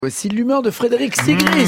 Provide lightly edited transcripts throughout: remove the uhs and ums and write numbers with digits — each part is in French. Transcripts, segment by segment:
Voici l'humeur de Frédéric Sigris.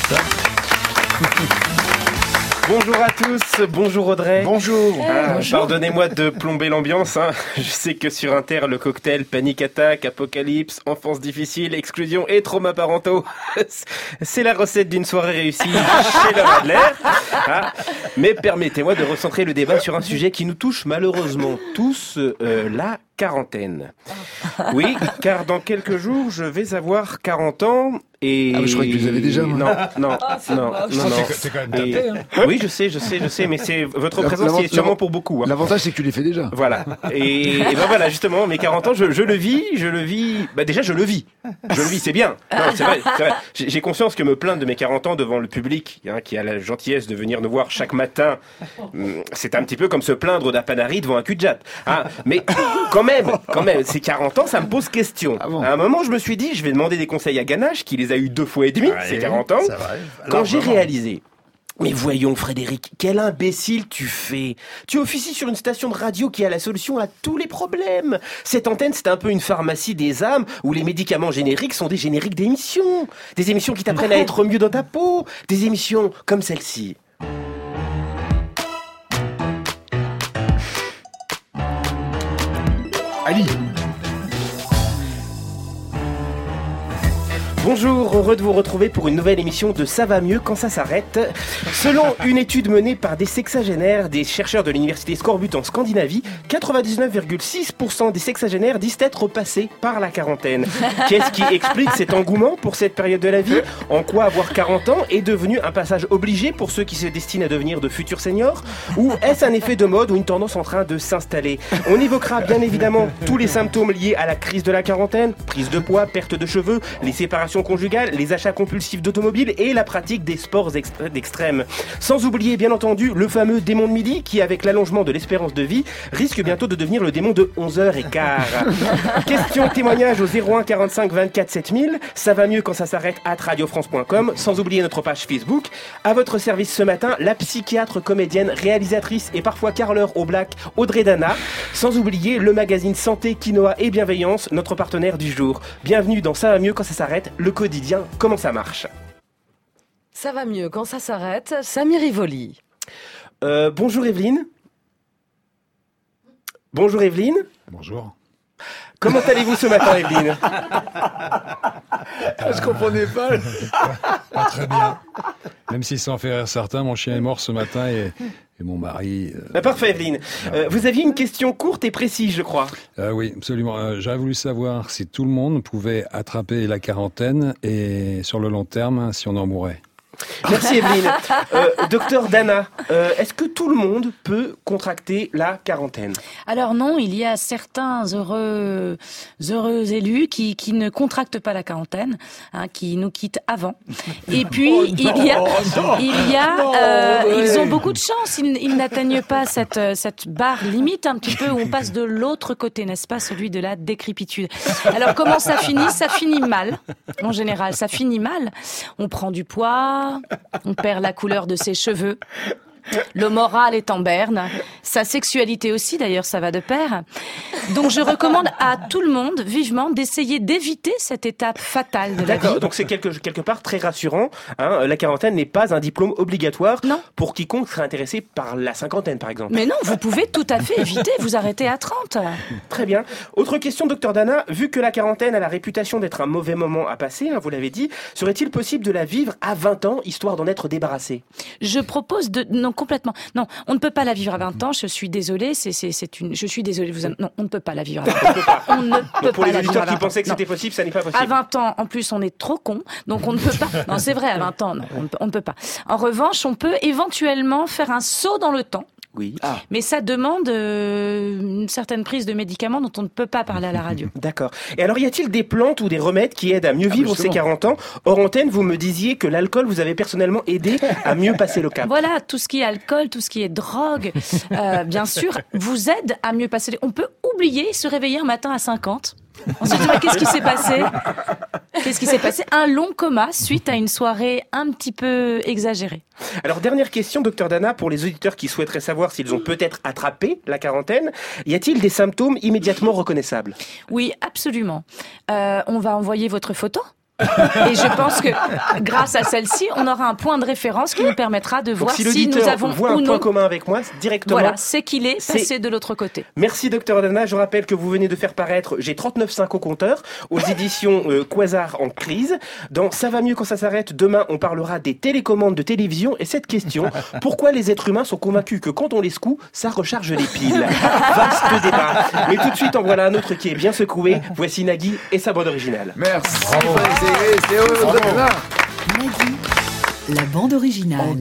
Bonjour à tous, bonjour Audrey. Bonjour. Bonjour. Pardonnez-moi de plomber l'ambiance. Je sais que sur Inter, le cocktail Panic Attack, Apocalypse, Enfance difficile, exclusion et traumas parentaux, c'est la recette d'une soirée réussie chez le Radler. Mais permettez-moi de recentrer le débat sur un sujet qui nous touche malheureusement tous, la quarantaine. Oui, car dans quelques jours, je vais avoir 40 ans et... Ah, je croyais que vous avez déjà... Non. C'est quand même tapé, hein. Oui, je sais, mais c'est votre présence qui est sûrement pour beaucoup. Hein. L'avantage, c'est que tu les fais déjà. Voilà. Et ben voilà, justement, mes 40 ans, je le vis. Bah déjà, je le vis, c'est bien. Non, c'est vrai. J'ai conscience que me plaindre de mes 40 ans devant le public, qui a la gentillesse de venir nous voir chaque matin, c'est un petit peu comme se plaindre d'un panari devant un cul-de-jatte. Mais quand même, ces 40 ans, ça me pose question. Ah bon. À un moment, je me suis dit, je vais demander des conseils à Ganache, qui les a eu 2 fois et demi, ces 40 ans. Quand j'ai réalisé... Mais voyons Frédéric, quel imbécile tu fais. Tu officies sur une station de radio qui a la solution à tous les problèmes. Cette antenne, c'est un peu une pharmacie des âmes où les médicaments génériques sont des génériques d'émissions. Des émissions qui t'apprennent à être mieux dans ta peau. Des émissions comme celle-ci. Ali. Bonjour, heureux de vous retrouver pour une nouvelle émission de Ça va mieux quand ça s'arrête. Selon une étude menée par des sexagénaires, des chercheurs de l'université Scorbut en Scandinavie, 99,6% des sexagénaires disent être passés par la quarantaine. Qu'est-ce qui explique cet engouement pour cette période de la vie ? En quoi avoir 40 ans est devenu un passage obligé pour ceux qui se destinent à devenir de futurs seniors ? Ou est-ce un effet de mode ou une tendance en train de s'installer ? On évoquera bien évidemment tous les symptômes liés à la crise de la quarantaine, prise de poids, perte de cheveux, les séparations conjugales, les achats compulsifs d'automobiles et la pratique des sports extrêmes. Sans oublier bien entendu le fameux démon de midi qui, avec l'allongement de l'espérance de vie, risque bientôt de devenir le démon de 11h15. Question témoignage au 01 45 24 7000. Ça va mieux quand ça s'arrête @radiofrance.com. Sans oublier notre page Facebook. À votre service ce matin, la psychiatre, comédienne, réalisatrice et parfois carleur au black Audrey Dana. Sans oublier le magazine Santé, Quinoa et Bienveillance, notre partenaire du jour. Bienvenue dans Ça va mieux quand ça s'arrête. Le quotidien, comment ça marche ? Ça va mieux quand ça s'arrête. Samir Rivoli. Bonjour Evelyne. Bonjour Evelyne. Bonjour. Comment allez-vous ce matin Evelyne ? Je comprenais pas. Pas très bien. Même si ça en fait rire certains, mon chien est mort ce matin et mon mari... Parfait Evelyne. Vous aviez une question courte et précise, je crois. Oui, absolument. J'aurais voulu savoir si tout le monde pouvait attraper la quarantaine et sur le long terme, si on en mourait. Merci Evelyne. Docteur Dana, est-ce que tout le monde peut contracter la quarantaine ? Alors non, il y a certains heureux élus qui ne contractent pas la quarantaine, qui nous quittent avant. Et puis ils ont beaucoup de chance. Ils n'atteignent pas cette barre limite un petit peu où on passe de l'autre côté, n'est-ce pas, celui de la décrépitude. Alors comment ça finit ? Ça finit mal. En général, ça finit mal. On prend du poids. On perd la couleur de ses cheveux. Le moral est en berne. Sa sexualité aussi, d'ailleurs, ça va de pair. Donc, je recommande à tout le monde, vivement, d'essayer d'éviter cette étape fatale de la vie. D'accord, donc c'est quelque part très rassurant. La quarantaine n'est pas un diplôme obligatoire pour quiconque serait intéressé par la cinquantaine, par exemple. Mais non, vous pouvez tout à fait éviter, vous arrêter à 30. Très bien. Autre question, docteur Dana. Vu que la quarantaine a la réputation d'être un mauvais moment à passer, vous l'avez dit, serait-il possible de la vivre à 20 ans, histoire d'en être débarrassé ? Je propose non, complètement. Non, on ne peut pas la vivre à 20 ans, je suis désolée, je suis désolée, non, on ne peut pas la vivre à 20 ans. On ne peut pour pas les la vivre auditeurs à 20 qui ans. pensaient que c'était possible, ça n'est pas possible. À 20 ans, en plus, on est trop con, donc on ne peut pas. Non, c'est vrai, à 20 ans, non, on ne peut pas. En revanche, on peut éventuellement faire un saut dans le temps. Oui. Mais ça demande une certaine prise de médicaments dont on ne peut pas parler à la radio. D'accord. Et alors, y a-t-il des plantes ou des remèdes qui aident à mieux vivre ces 40 ans ? Hors antenne, vous me disiez que l'alcool vous avait personnellement aidé à mieux passer le cap. Voilà, tout ce qui est alcool, tout ce qui est drogue, bien sûr, vous aide à mieux passer. On peut oublier se réveiller un matin à 50. On se dit, qu'est-ce qui s'est passé ? Qu'est-ce qui s'est passé ? Un long coma suite à une soirée un petit peu exagérée. Alors, dernière question, docteur Dana, pour les auditeurs qui souhaiteraient savoir s'ils ont peut-être attrapé la quarantaine, y a-t-il des symptômes immédiatement reconnaissables ? Oui, absolument. On va envoyer votre photo. Et je pense que grâce à celle-ci, on aura un point de référence qui nous permettra de Donc, voir si si nous l'auditeur avons voit ou un non. point commun avec moi, directement. Voilà, c'est qu'il est passé de l'autre côté. Merci Dr Dana, je rappelle que vous venez de faire paraître J'ai 39,5 au compteur aux éditions Quasar en crise. Dans Ça va mieux quand ça s'arrête, demain on parlera des télécommandes de télévision et cette question, pourquoi les êtres humains sont convaincus que quand on les secoue, ça recharge les piles? Vaste débat. Mais tout de suite en voilà un autre qui est bien secoué. Voici Nagui et sa bande originale. Merci. Frédéric Segris, c'est Nagui, la bande originale.